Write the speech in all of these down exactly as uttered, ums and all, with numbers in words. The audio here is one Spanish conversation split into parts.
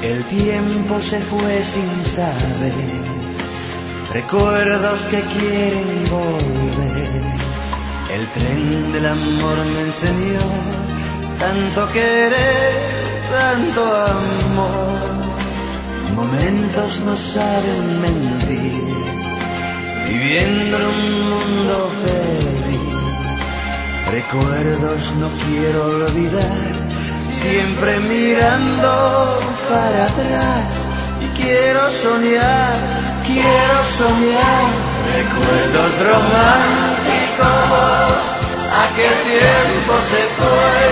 El tiempo se fue sin saber, recuerdos que quieren volver. El tren del amor me enseñó tanto querer, tanto amor. Momentos no saben mentir, viviendo en un mundo feliz. Recuerdos no quiero olvidar, siempre mirando para atrás. Y quiero soñar, quiero soñar. Recuerdos románticos, aquel tiempo se fue.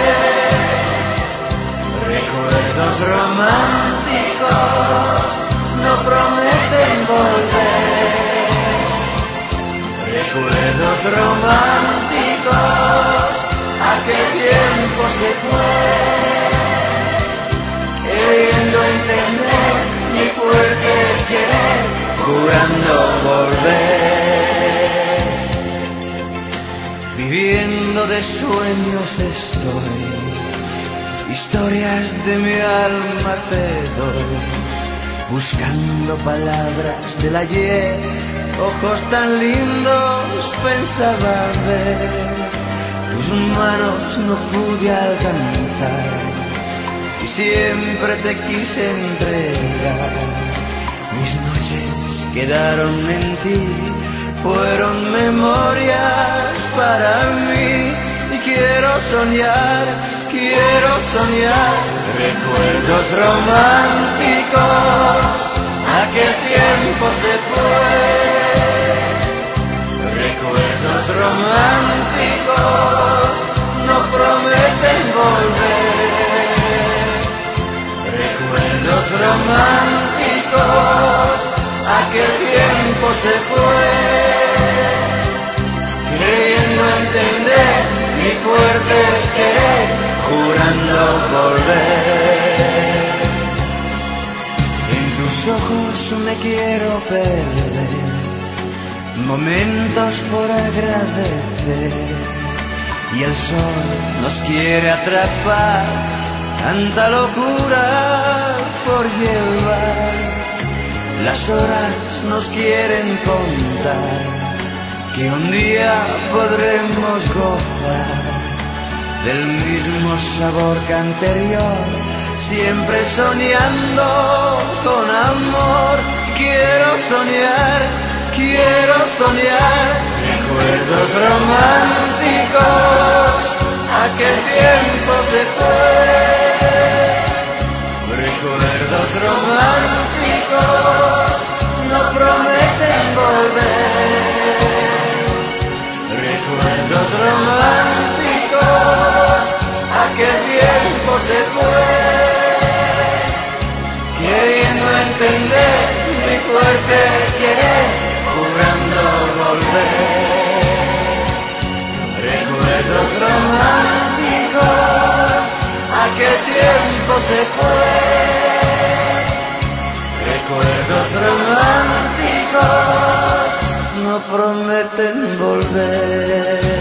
Recuerdos románticos no prometen volver. Recuerdos románticos, aquel tiempo se fue. Queriendo entender mi fuerte querer, jurando volver. Viviendo de sueños estoy, historias de mi alma te doy. Buscando palabras del ayer, ojos tan lindos pensaba ver. Tus manos no pude alcanzar y siempre te quise entregar. Mis noches quedaron en ti, fueron memorias para mí. Y quiero soñar, quiero soñar. Recuerdos románticos, aquel tiempo se fue. Recuerdos románticos no prometen volver. Recuerdos románticos, aquel tiempo se fue. Creyendo entender mi fuerte querer, jurando volver. En tus ojos me quiero perder, momentos por agradecer. Y el sol nos quiere atrapar, tanta locura por llevar. Las horas nos quieren contar que un día podremos gozar del mismo sabor que anterior, siempre soñando con amor. Quiero soñar, quiero soñar. Recuerdos románticos, aquel tiempo se fue. Recuerdos románticos no prometen volver. Recuerdos románticos, aquel tiempo se fue. Queriendo entender mi fuerte querer, jurando volver. Recuerdos románticos, aquel tiempo se fue. Recuerdos románticos no prometen volver.